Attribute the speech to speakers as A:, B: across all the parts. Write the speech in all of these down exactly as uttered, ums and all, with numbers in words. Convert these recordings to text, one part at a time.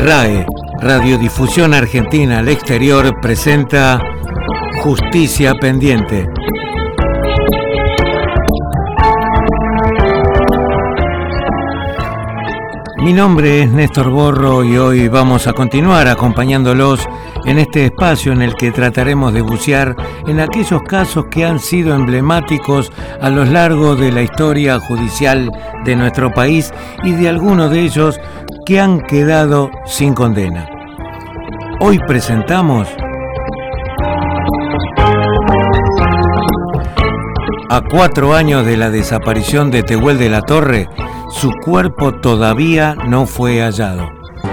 A: RAE, Radiodifusión Argentina al Exterior, presenta Justicia Pendiente. Mi nombre es Néstor Borro y hoy vamos a continuar acompañándolos en este espacio en el que trataremos de bucear en aquellos casos que han sido emblemáticos a lo largo de la historia judicial de nuestro país y de algunos de ellos que han quedado sin condena. Hoy presentamos a cuatro años de la desaparición de Tehuel de la Torre, su cuerpo todavía no fue hallado.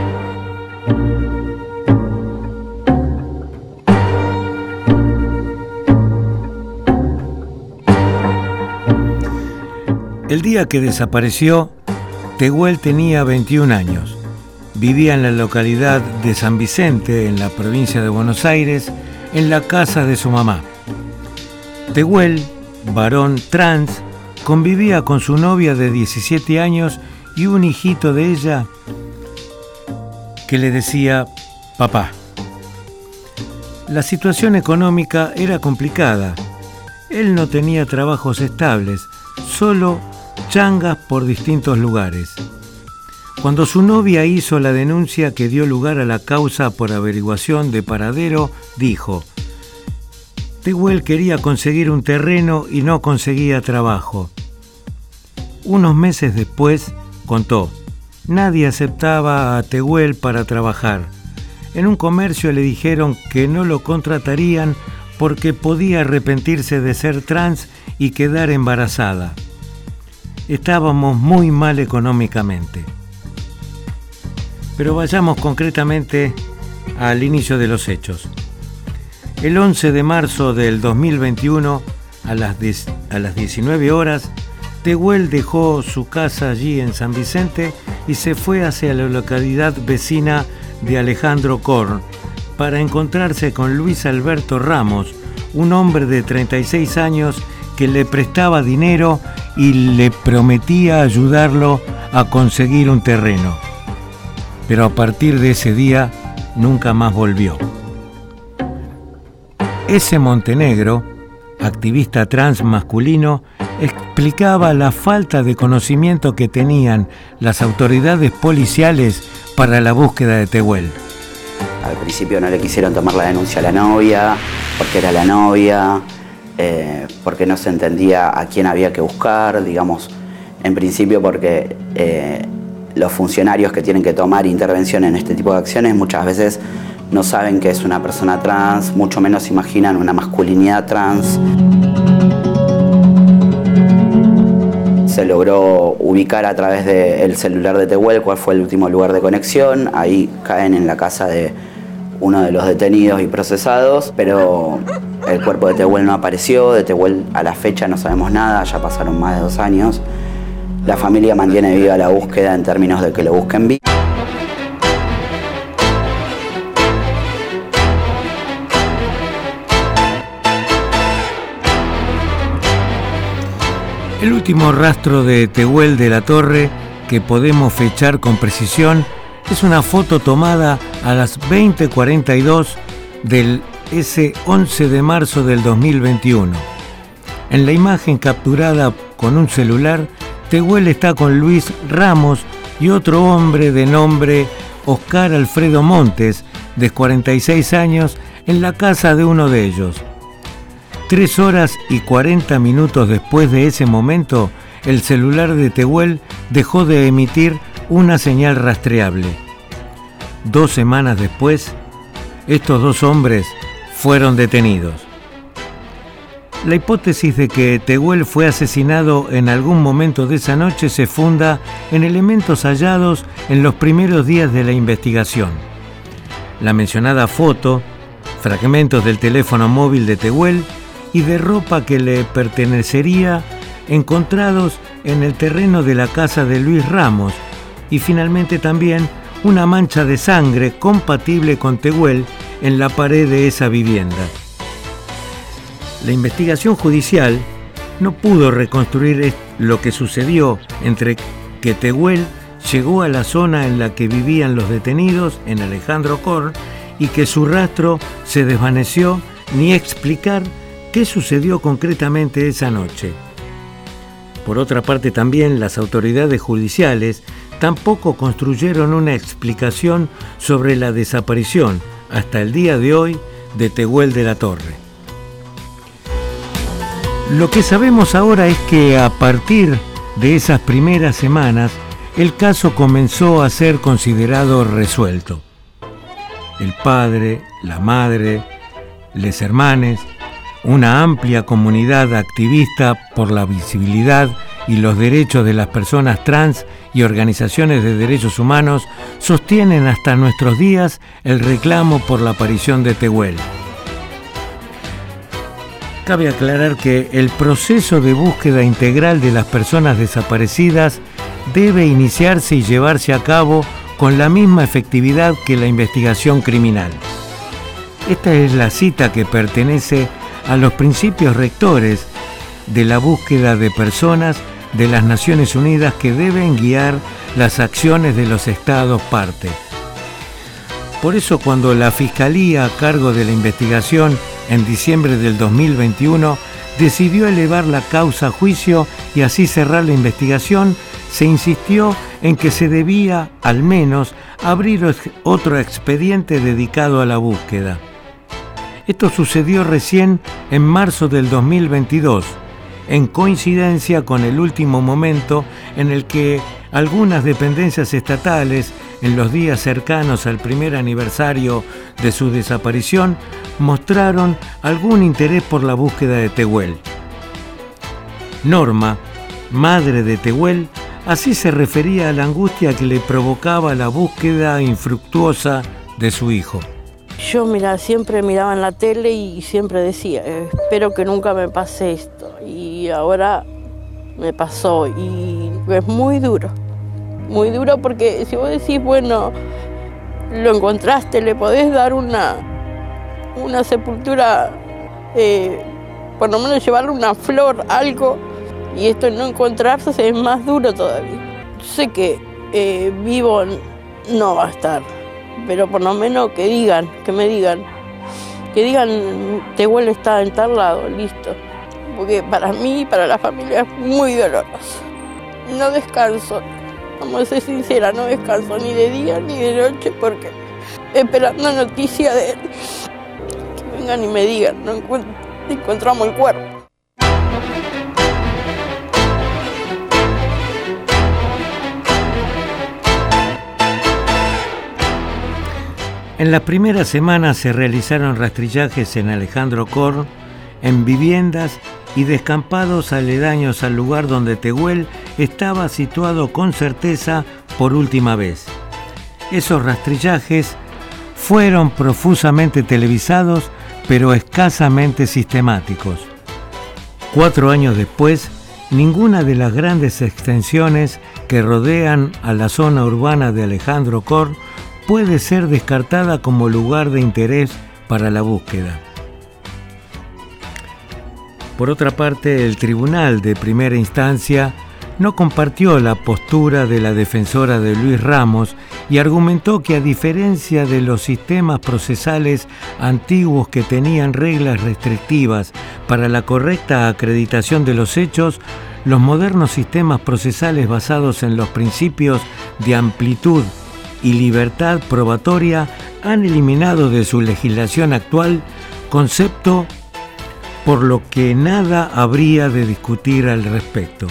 A: El día que desapareció, Tehuel tenía veintiún años. Vivía en la localidad de San Vicente, en la provincia de Buenos Aires, en la casa de su mamá. Tehuel, varón trans, convivía con su novia de diecisiete años y un hijito de ella que le decía papá. La situación económica era complicada. Él no tenía trabajos estables, solo changas por distintos lugares. Cuando su novia hizo la denuncia que dio lugar a la causa por averiguación de paradero, dijo: Tehuel quería conseguir un terreno y no conseguía trabajo. Unos meses después, contó, nadie aceptaba a Tehuel para trabajar. En un comercio le dijeron que no lo contratarían porque podía arrepentirse de ser trans y quedar embarazada. Estábamos muy mal económicamente. Pero vayamos concretamente al inicio de los hechos. El once de marzo del dos mil veintiuno, a las, a las diecinueve horas, Tehuel dejó su casa allí en San Vicente y se fue hacia la localidad vecina de Alejandro Korn para encontrarse con Luis Alberto Ramos, un hombre de treinta y seis años que le prestaba dinero y le prometía ayudarlo a conseguir un terreno. Pero a partir de ese día nunca más volvió. Ese Montenegro, activista trans masculino, explicaba la falta de conocimiento que tenían las autoridades policiales para la búsqueda de Tehuel.
B: Al principio no le quisieron tomar la denuncia a la novia, porque era la novia, eh, porque no se entendía a quién había que buscar, digamos, en principio porque eh, los funcionarios que tienen que tomar intervención en este tipo de acciones muchas veces no saben que es una persona trans, mucho menos imaginan una masculinidad trans. Se logró ubicar a través del celular de Tehuel cuál fue el último lugar de conexión. Ahí caen en la casa de uno de los detenidos y procesados, pero el cuerpo de Tehuel no apareció. De Tehuel a la fecha no sabemos nada, ya pasaron más de dos años. La familia mantiene viva la búsqueda en términos de que lo busquen vivo.
A: El último rastro de Tehuel de la Torre que podemos fechar con precisión es una foto tomada a las veinte cuarenta y dos del ese once de marzo del dos mil veintiuno. En la imagen capturada con un celular, Tehuel está con Luis Ramos y otro hombre de nombre Oscar Alfredo Montes, de cuarenta y seis años, en la casa de uno de ellos. Tres horas y cuarenta minutos después de ese momento, el celular de Tehuel dejó de emitir una señal rastreable. Dos semanas después, estos dos hombres fueron detenidos. La hipótesis de que Tehuel fue asesinado en algún momento de esa noche se funda en elementos hallados en los primeros días de la investigación. La mencionada foto, fragmentos del teléfono móvil de Tehuel y de ropa que le pertenecería encontrados en el terreno de la casa de Luis Ramos, y finalmente también una mancha de sangre compatible con Tehuel en la pared de esa vivienda. La investigación judicial no pudo reconstruir lo que sucedió entre que Tehuel llegó a la zona en la que vivían los detenidos en Alejandro Korn y que su rastro se desvaneció, ni explicar qué sucedió concretamente esa noche. Por otra parte, también las autoridades judiciales tampoco construyeron una explicación sobre la desaparición, hasta el día de hoy, de Tehuel de la Torre. Lo que sabemos ahora es que a partir de esas primeras semanas, el caso comenzó a ser considerado resuelto. El padre, la madre, les hermanes, una amplia comunidad activista por la visibilidad y los derechos de las personas trans y organizaciones de derechos humanos sostienen hasta nuestros días el reclamo por la aparición de Tehuel. Cabe aclarar que el proceso de búsqueda integral de las personas desaparecidas debe iniciarse y llevarse a cabo con la misma efectividad que la investigación criminal. Esta es la cita que pertenece a los principios rectores de la búsqueda de personas de las Naciones Unidas que deben guiar las acciones de los Estados parte. Por eso, cuando la Fiscalía a cargo de la investigación en diciembre del dos mil veintiuno decidió elevar la causa a juicio y así cerrar la investigación, se insistió en que se debía, al menos, abrir otro expediente dedicado a la búsqueda. Esto sucedió recién en marzo del dos mil veintidós, en coincidencia con el último momento en el que algunas dependencias estatales, en los días cercanos al primer aniversario de su desaparición, mostraron algún interés por la búsqueda de Tehuel. Norma, madre de Tehuel, así se refería a la angustia que le provocaba la búsqueda infructuosa de su hijo.
C: Yo mira, siempre miraba en la tele y siempre decía, espero que nunca me pase esto. Y ahora me pasó y es muy duro, muy duro porque si vos decís, bueno, lo encontraste, le podés dar una, una sepultura, eh, por lo menos llevarle una flor, algo, y esto no encontrarse es más duro todavía. Sé que eh, vivo no va a estar, pero por lo menos que digan, que me digan, que digan, Tehuel está en tal lado, listo. Porque para mí y para la familia es muy doloroso. No descanso, vamos a ser sincera, no descanso ni de día ni de noche porque esperando noticia de él. Que vengan y me digan, no encuent- encontramos el cuerpo.
A: En las primeras semanas se realizaron rastrillajes en Alejandro Korn, en viviendas y descampados aledaños al lugar donde Tehuel estaba situado con certeza por última vez. Esos rastrillajes fueron profusamente televisados, pero escasamente sistemáticos. Cuatro años después, ninguna de las grandes extensiones que rodean a la zona urbana de Alejandro Korn puede ser descartada como lugar de interés para la búsqueda. Por otra parte, el Tribunal de Primera Instancia no compartió la postura de la defensora de Luis Ramos y argumentó que, a diferencia de los sistemas procesales antiguos que tenían reglas restrictivas para la correcta acreditación de los hechos, los modernos sistemas procesales basados en los principios de amplitud y libertad probatoria han eliminado de su legislación actual concepto por lo que nada habría de discutir al respecto.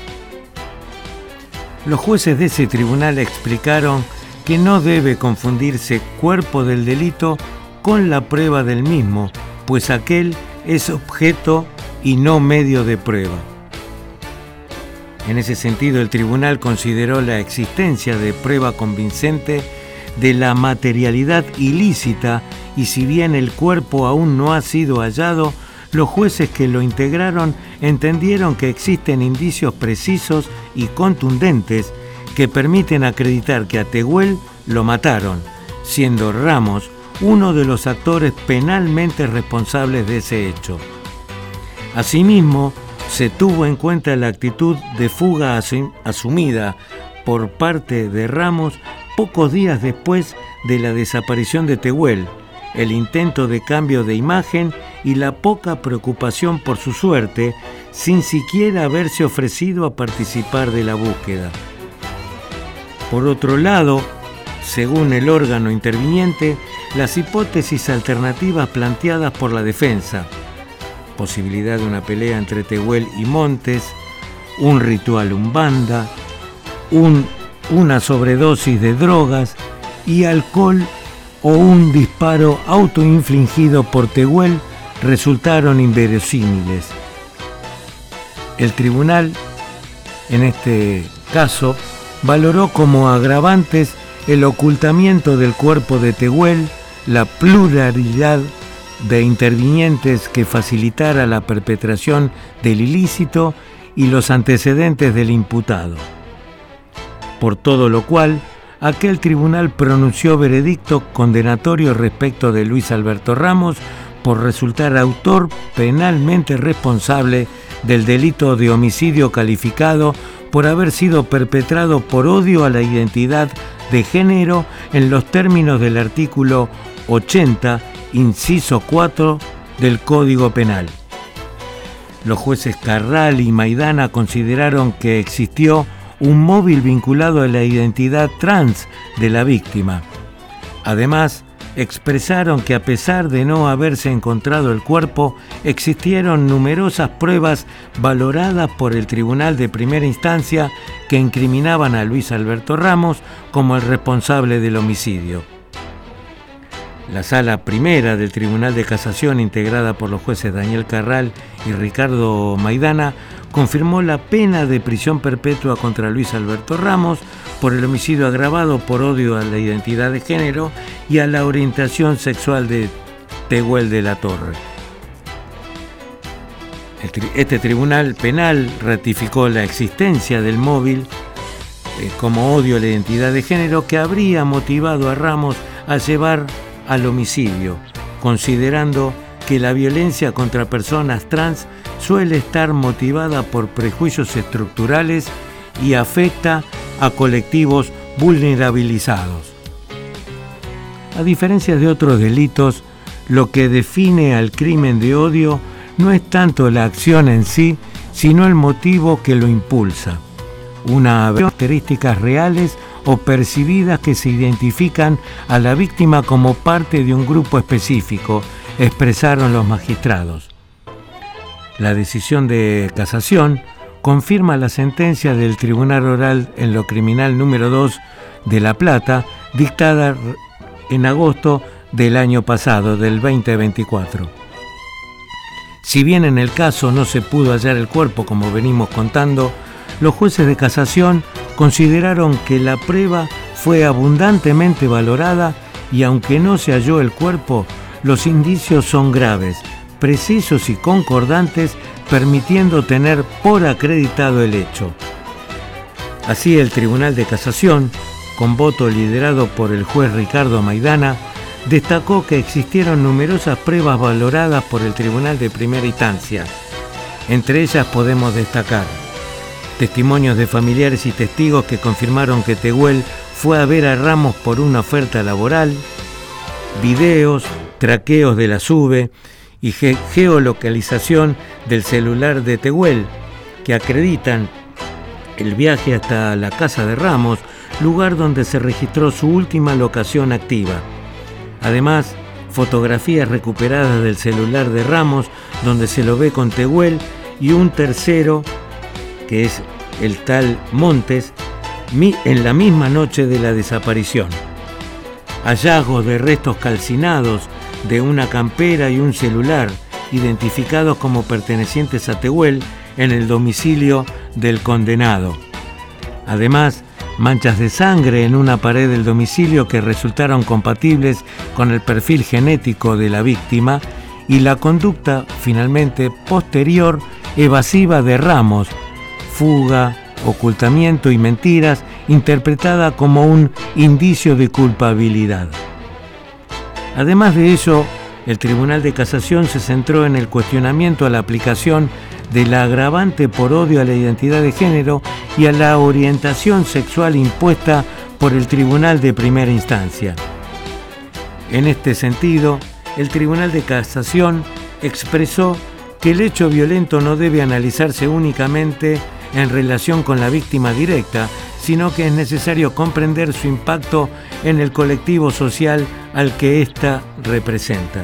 A: Los jueces de ese tribunal explicaron que no debe confundirse cuerpo del delito con la prueba del mismo, pues aquel es objeto y no medio de prueba. En ese sentido, el tribunal consideró la existencia de prueba convincente de la materialidad ilícita y, si bien el cuerpo aún no ha sido hallado, los jueces que lo integraron entendieron que existen indicios precisos y contundentes que permiten acreditar que a Tehuel lo mataron, siendo Ramos uno de los actores penalmente responsables de ese hecho. Asimismo, se tuvo en cuenta la actitud de fuga asumida por parte de Ramos pocos días después de la desaparición de Tehuel, el intento de cambio de imagen y la poca preocupación por su suerte, sin siquiera haberse ofrecido a participar de la búsqueda. Por otro lado, según el órgano interviniente, las hipótesis alternativas planteadas por la defensa, posibilidad de una pelea entre Tehuel y Montes, un ritual umbanda, un, una sobredosis de drogas y alcohol o un disparo autoinfligido por Tehuel, resultaron inverosímiles. El tribunal, en este caso, valoró como agravantes el ocultamiento del cuerpo de Tehuel, la pluralidad de intervinientes que facilitara la perpetración del ilícito y los antecedentes del imputado. Por todo lo cual, aquel tribunal pronunció veredicto condenatorio respecto de Luis Alberto Ramos por resultar autor penalmente responsable del delito de homicidio calificado por haber sido perpetrado por odio a la identidad de género en los términos del artículo ochenta, inciso cuatro del Código Penal. Los jueces Carral y Maidana consideraron que existió un móvil vinculado a la identidad trans de la víctima. Además, expresaron que a pesar de no haberse encontrado el cuerpo, existieron numerosas pruebas valoradas por el Tribunal de Primera Instancia que incriminaban a Luis Alberto Ramos como el responsable del homicidio. La Sala Primera del Tribunal de Casación, integrada por los jueces Daniel Carral y Ricardo Maidana, confirmó la pena de prisión perpetua contra Luis Alberto Ramos por el homicidio agravado por odio a la identidad de género y a la orientación sexual de Tehuel de la Torre. Este tribunal penal ratificó la existencia del móvil eh, como odio a la identidad de género que habría motivado a Ramos a llevar al homicidio, considerando que la violencia contra personas trans suele estar motivada por prejuicios estructurales y afecta a colectivos vulnerabilizados. A diferencia de otros delitos, lo que define al crimen de odio no es tanto la acción en sí, sino el motivo que lo impulsa. Una de características reales o percibidas que se identifican a la víctima como parte de un grupo específico, expresaron los magistrados. La decisión de casación confirma la sentencia del Tribunal Oral en lo Criminal número dos de La Plata, dictada en agosto del año pasado, del veinte veinticuatro. Si bien en el caso no se pudo hallar el cuerpo, como venimos contando, los jueces de casación consideraron que la prueba fue abundantemente valorada y aunque no se halló el cuerpo, los indicios son graves, precisos y concordantes, permitiendo tener por acreditado el hecho. Así, el Tribunal de Casación, con voto liderado por el juez Ricardo Maidana, destacó que existieron numerosas pruebas valoradas por el Tribunal de Primera Instancia. Entre ellas podemos destacar testimonios de familiares y testigos que confirmaron que Tehuel fue a ver a Ramos por una oferta laboral, videos, traqueos de la SUBE y ge- geolocalización del celular de Tehuel, que acreditan el viaje hasta la casa de Ramos, lugar donde se registró su última locación activa. Además, fotografías recuperadas del celular de Ramos, donde se lo ve con Tehuel y un tercero, que es el tal Montes, en la misma noche de la desaparición. Hallazgos de restos calcinados de una campera y un celular, identificados como pertenecientes a Tehuel en el domicilio del condenado. Además, manchas de sangre en una pared del domicilio que resultaron compatibles con el perfil genético de la víctima y la conducta finalmente posterior evasiva de Ramos, fuga, ocultamiento y mentiras, interpretada como un indicio de culpabilidad. Además de ello, el Tribunal de Casación se centró en el cuestionamiento a la aplicación de la agravante por odio a la identidad de género y a la orientación sexual impuesta por el Tribunal de Primera Instancia. En este sentido, el Tribunal de Casación expresó que el hecho violento no debe analizarse únicamente en relación con la víctima directa, sino que es necesario comprender su impacto en el colectivo social al que ésta representa.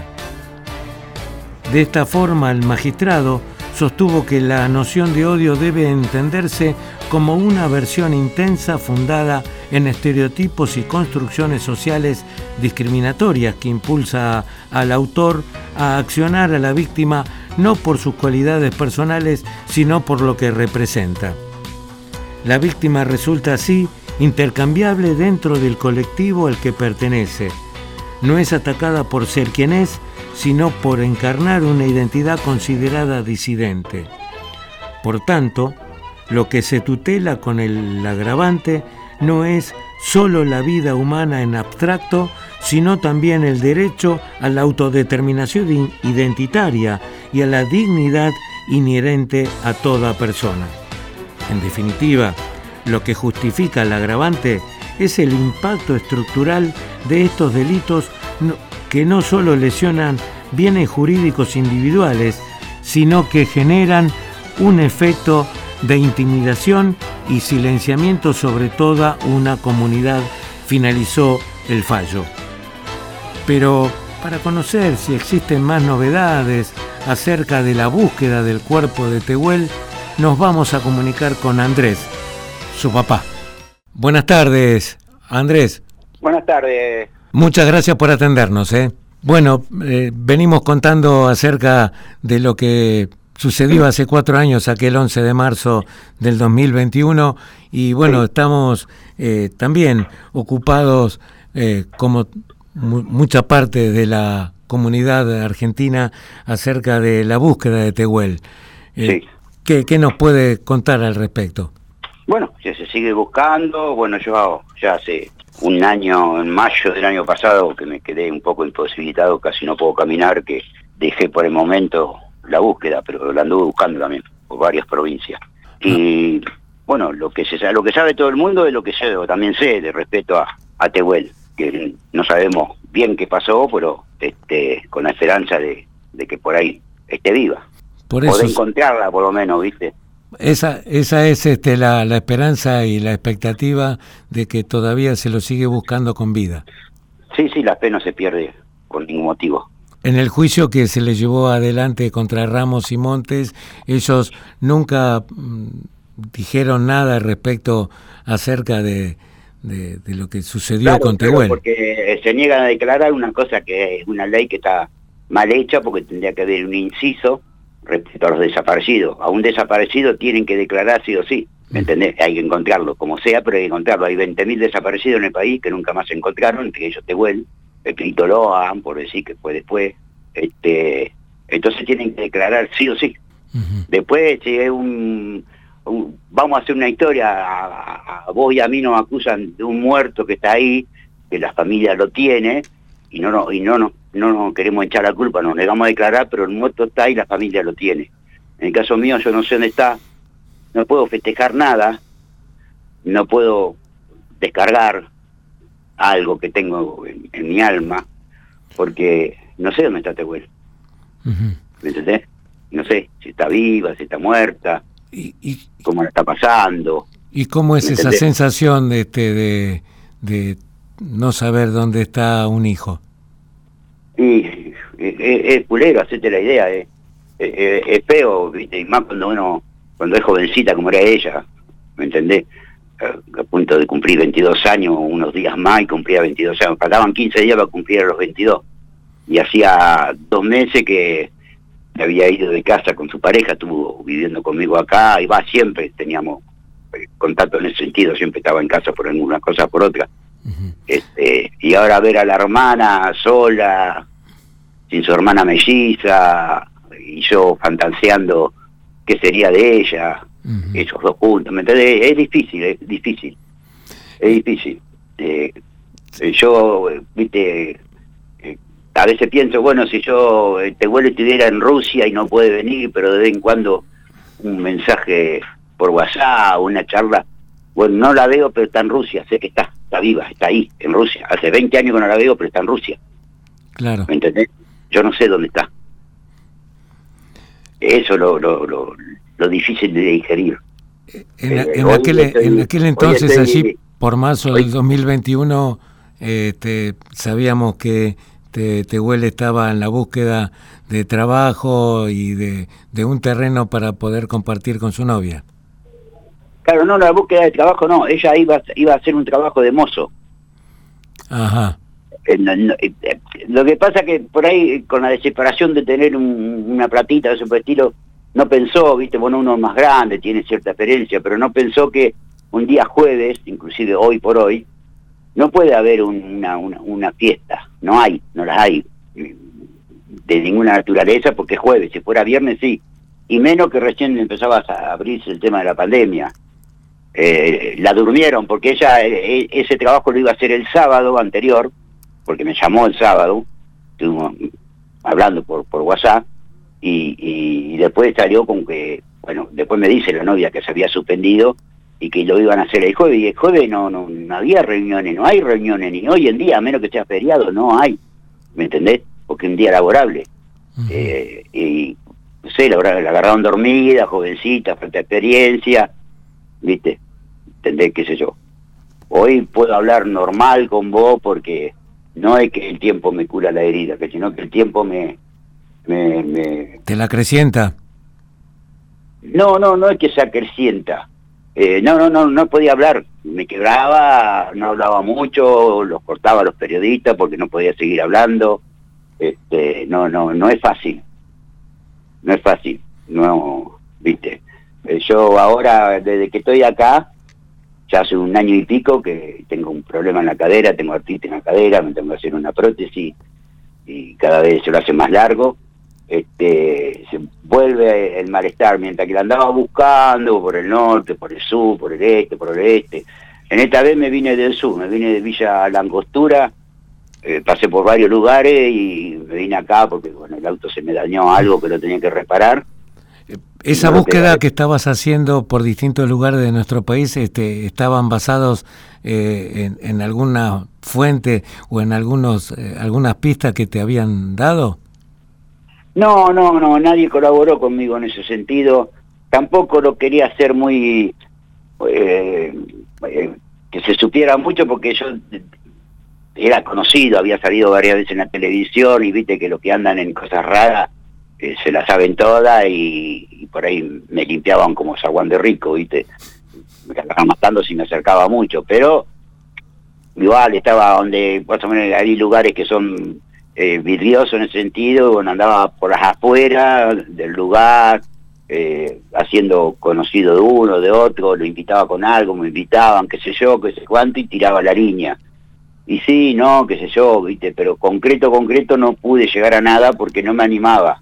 A: De esta forma, el magistrado sostuvo que la noción de odio debe entenderse como una versión intensa fundada en estereotipos y construcciones sociales discriminatorias que impulsa al autor a accionar a la víctima no por sus cualidades personales, sino por lo que representa. La víctima resulta así intercambiable dentro del colectivo al que pertenece. No es atacada por ser quien es, sino por encarnar una identidad considerada disidente. Por tanto, lo que se tutela con el agravante no es solo la vida humana en abstracto, sino también el derecho a la autodeterminación identitaria y a la dignidad inherente a toda persona. En definitiva, lo que justifica el agravante es el impacto estructural de estos delitos que no solo lesionan bienes jurídicos individuales, sino que generan un efecto de intimidación y silenciamiento sobre toda una comunidad, finalizó el fallo. Pero para conocer si existen más novedades acerca de la búsqueda del cuerpo de Tehuel, nos vamos a comunicar con Andrés, su papá. Buenas tardes, Andrés.
D: Buenas tardes.
A: Muchas gracias por atendernos, ¿eh? Bueno, eh, venimos contando acerca de lo que sucedió hace cuatro años, aquel once de marzo del dos mil veintiuno, y bueno, sí. estamos eh, también ocupados, eh, como mu- mucha parte de la comunidad argentina, acerca de la búsqueda de Tehuel. Eh,
D: sí.
A: ¿qué, ¿Qué nos puede contar al respecto?
D: Bueno, ya se sigue buscando. Bueno, yo ya hace un año, en mayo del año pasado, que me quedé un poco imposibilitado, casi no puedo caminar, que dejé por el momento la búsqueda, pero la anduve buscando también por varias provincias. Y bueno, lo que se lo que sabe todo el mundo es lo que yo también sé de respecto a, a Tehuel, que no sabemos bien qué pasó, pero este, con la esperanza de, de que por ahí esté viva.
A: Por eso,
D: poder encontrarla por lo menos, ¿viste?
A: Esa, esa es este, la, la esperanza y la expectativa de que todavía se lo sigue buscando con vida.
D: Sí, sí, la fe no se pierde por ningún motivo.
A: En el juicio que se le llevó adelante contra Ramos y Montes, ellos nunca mm, dijeron nada respecto acerca de, de, de lo que sucedió
D: claro,
A: con Tehuel.
D: Porque se niegan a declarar una cosa que es una ley que está mal hecha, porque tendría que haber un inciso respecto a los desaparecidos. A un desaparecido tienen que declarar sí o sí, ¿me entendés? Hay que encontrarlo, como sea, pero hay que encontrarlo. Hay veinte mil desaparecidos en el país que nunca más se encontraron, entre ellos Tehuel, Pepito Loan, por decir que fue después. Este, entonces tienen que declarar sí o sí. Uh-huh. Después, si es un, un... Vamos a hacer una historia, a, a, a vos y a mí nos acusan de un muerto que está ahí, que la familia lo tiene, y no, no, y no, no, no nos queremos echar la culpa, nos negamos a declarar, pero el muerto está y la familia lo tiene. En el caso mío, yo no sé dónde está, no puedo festejar nada, no puedo descargar algo que tengo en, en mi alma, porque no sé dónde está Tehuel. Uh-huh. ¿Me entendés? No sé si está viva, si está muerta,
A: y, y
D: cómo la está pasando.
A: ¿Y cómo es esa sensación de, este, de, de no saber dónde está un hijo?
D: Y es, es pulero, hacerte la idea, es, es, es feo, ¿viste? Y más cuando uno, cuando es jovencita como era ella, ¿me entendés? A, a punto de cumplir veintidós años, unos días más, y cumplía veintidós años. Faltaban quince días para cumplir a los veintidós. Y hacía dos meses que había ido de casa con su pareja, estuvo viviendo conmigo acá, y va, siempre teníamos contacto en ese sentido, siempre estaba en casa por alguna cosa por otra. Uh-huh. Este, y ahora ver a la hermana sola, sin su hermana melliza, y yo fantaseando qué sería de ella, uh-huh. esos dos juntos, ¿me entendés? Es difícil, es difícil, es difícil. Eh, yo, viste, eh, a veces pienso, bueno, si yo, Tehuel estuviera en Rusia y no puede venir, pero de vez en cuando un mensaje por WhatsApp, una charla. Bueno, no la veo, pero está en Rusia, sé que está, está viva, está ahí, en Rusia. Hace veinte años que no la veo, pero está en Rusia.
A: Claro.
D: ¿Me entendés? Yo no sé dónde está. Eso es lo, lo, lo, lo difícil de digerir.
A: En,
D: eh,
A: en, aquel,
D: estoy,
A: en aquel entonces,
D: estoy,
A: allí, por marzo
D: hoy,
A: del dos mil veintiuno, eh, te, sabíamos que te, Tehuel estaba en la búsqueda de trabajo y de, de un terreno para poder compartir con su novia.
D: Claro, no, la búsqueda de trabajo no, ella iba, iba a hacer un trabajo de mozo.
A: Ajá.
D: Eh, no, no, eh, eh, lo que pasa que por ahí, con la desesperación de tener un, una platita de ese estilo, no pensó, viste, bueno, uno más grande, tiene cierta experiencia, pero no pensó que un día jueves, inclusive hoy por hoy, no puede haber un, una, una, una fiesta, no hay, no las hay, de ninguna naturaleza, porque es jueves, si fuera viernes sí, y menos que recién empezaba a abrirse el tema de la pandemia. Eh, la durmieron porque ella eh, ese trabajo lo iba a hacer el sábado anterior, porque me llamó el sábado, estuvimos hablando por, por WhatsApp, y, y después salió con que, bueno, después me dice la novia que se había suspendido y que lo iban a hacer el jueves, y el jueves no, no, no había reuniones, no hay reuniones, ni hoy en día, a menos que sea feriado, no hay, ¿me entendés? Porque es un día laborable. Uh-huh. eh, y no sé, la, la agarraron dormida, jovencita, falta de experiencia, ¿viste? ¿Entendés? ¿Qué sé yo? Hoy puedo hablar normal con vos porque no es que el tiempo me cura la herida, que sino que el tiempo me... me, me...
A: ¿Te la acrecienta?
D: No, no, no es que se acrecienta. Eh, no, no, no, no podía hablar. Me quebraba, no hablaba mucho, los cortaba a los periodistas porque no podía seguir hablando. Este, no, no, no es fácil. No es fácil. No, viste. Eh, yo ahora, desde que estoy acá, ya hace un año y pico que tengo un problema en la cadera, tengo artritis en la cadera, me tengo que hacer una prótesis y cada vez se lo hace más largo. Este, se vuelve el malestar, mientras que la andaba buscando por el norte, por el sur, por el este, por el oeste. En esta vez me vine del sur, me vine de Villa La Angostura, eh, pasé por varios lugares y me vine acá porque bueno, el auto se me dañó algo que lo tenía que reparar.
A: Esa búsqueda que estabas haciendo por distintos lugares de nuestro país, este, ¿estaban basados eh, en, en alguna fuente o en algunos eh, algunas pistas que te habían dado?
D: No, no, no, nadie colaboró conmigo en ese sentido. Tampoco lo quería hacer muy... Eh, eh, que se supiera mucho porque yo era conocido, había salido varias veces en la televisión y viste que los que andan en cosas raras eh, se las saben todas y, y por ahí me limpiaban como zaguán de rico, viste. Me acababan matando si me acercaba mucho, pero igual estaba donde más o menos hay lugares que son... Eh, vidrioso en ese sentido, bueno, andaba por las afueras del lugar, eh, haciendo conocido de uno, de otro, lo invitaba con algo, me invitaban, qué sé yo, qué sé cuánto, y tiraba la línea. Y sí, no, qué sé yo, viste, pero concreto, concreto no pude llegar a nada porque no me animaba.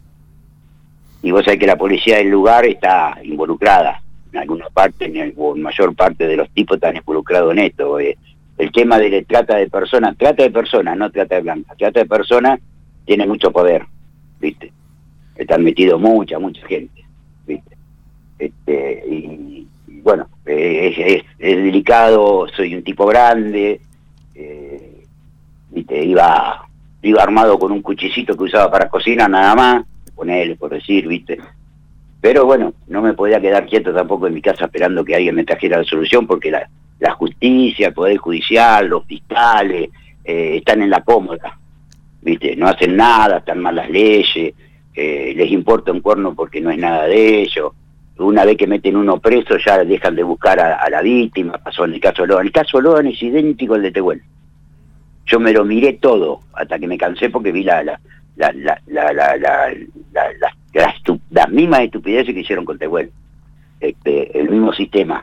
D: Y vos sabés que la policía del lugar está involucrada, en alguna parte, en, o en mayor parte de los tipos están involucrados en esto, eh. El tema de la trata de personas, trata de personas, no trata de blancas, trata de personas tiene mucho poder, ¿viste? Están metidos mucha, mucha gente, ¿viste? Este, y, y bueno, eh, es, es, es delicado, soy un tipo grande, eh, ¿viste? Iba, iba armado con un cuchillito que usaba para cocinar nada más, ponele, por decir, ¿viste? Pero bueno, no me podía quedar quieto tampoco en mi casa esperando que alguien me trajera la solución porque la... la justicia, el poder judicial, los fiscales, eh, están en la cómoda, ¿viste? No hacen nada, están mal las leyes, eh, les importa un cuerno porque no es nada de ellos. Una vez que meten uno preso ya dejan de buscar a, a la víctima, pasó en el caso de Logan. El caso de Logan es idéntico al de Tehuel. Yo me lo miré todo, hasta que me cansé porque vi la, la, la, la, la, la, la, la, la, la estu- las mismas estupideces que hicieron con Tehuel. Este, el mismo sistema.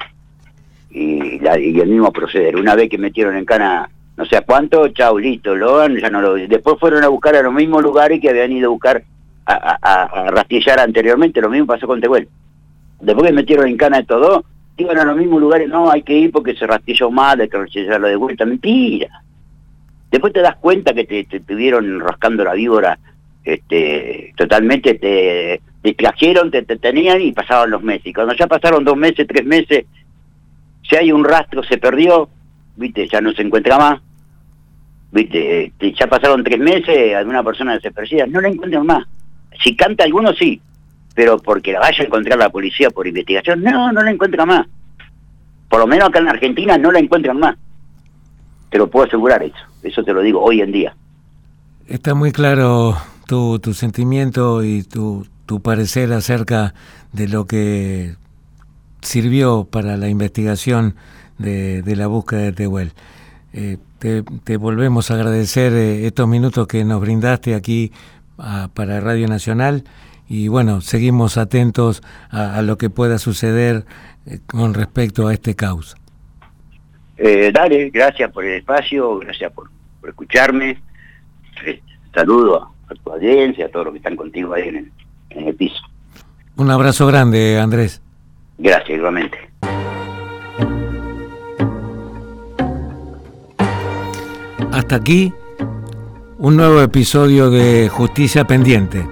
D: Y, la, y el mismo proceder. Una vez que metieron en cana no sé a cuánto, chau, listo, lo ya no lo... Después fueron a buscar a los mismos lugares que habían ido a buscar a, a, a rastrillar anteriormente. Lo mismo pasó con Tehuel. Después que metieron en cana estos dos, iban a los mismos lugares, no, hay que ir porque se rastilló mal, hay que rastrillarlo de vuelta. Mentira. Después te das cuenta que te, te estuvieron enroscando la víbora este, totalmente, te, te trajeron, te, te tenían y pasaban los meses. Y cuando ya pasaron dos meses, tres meses, si hay un rastro, se perdió, viste, ya no se encuentra más, viste, este, ya pasaron tres meses, alguna persona desaparecida, no la encuentran más. Si canta alguno, sí, pero porque la vaya a encontrar la policía por investigación, no, no la encuentran más. Por lo menos acá en Argentina no la encuentran más. Te lo puedo asegurar eso, eso te lo digo hoy en día.
A: Está muy claro tu, tu sentimiento y tu, tu parecer acerca de lo que sirvió para la investigación de, de la búsqueda de Tehuel. Eh, te, te volvemos a agradecer eh, estos minutos que nos brindaste aquí a, para Radio Nacional y bueno, seguimos atentos a, a lo que pueda suceder eh, con respecto a este caos.
D: Eh, dale, gracias por el espacio, gracias por, por escucharme. Eh, saludo a, a tu audiencia, a todos los que están contigo ahí en el, en el piso.
A: Un abrazo grande, Andrés.
D: Gracias, igualmente.
A: Hasta aquí un nuevo episodio de Justicia Pendiente.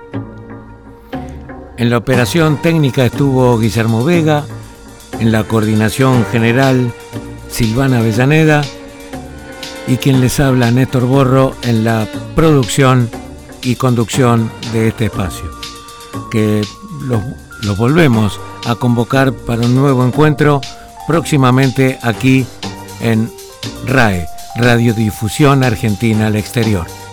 A: En la operación técnica estuvo Guillermo Vega, en la coordinación general Silvana Avellaneda y quien les habla, Néstor Borro, en la producción y conducción de este espacio. Que los, los volvemos a convocar para un nuevo encuentro próximamente aquí en R A E, Radiodifusión Argentina al Exterior.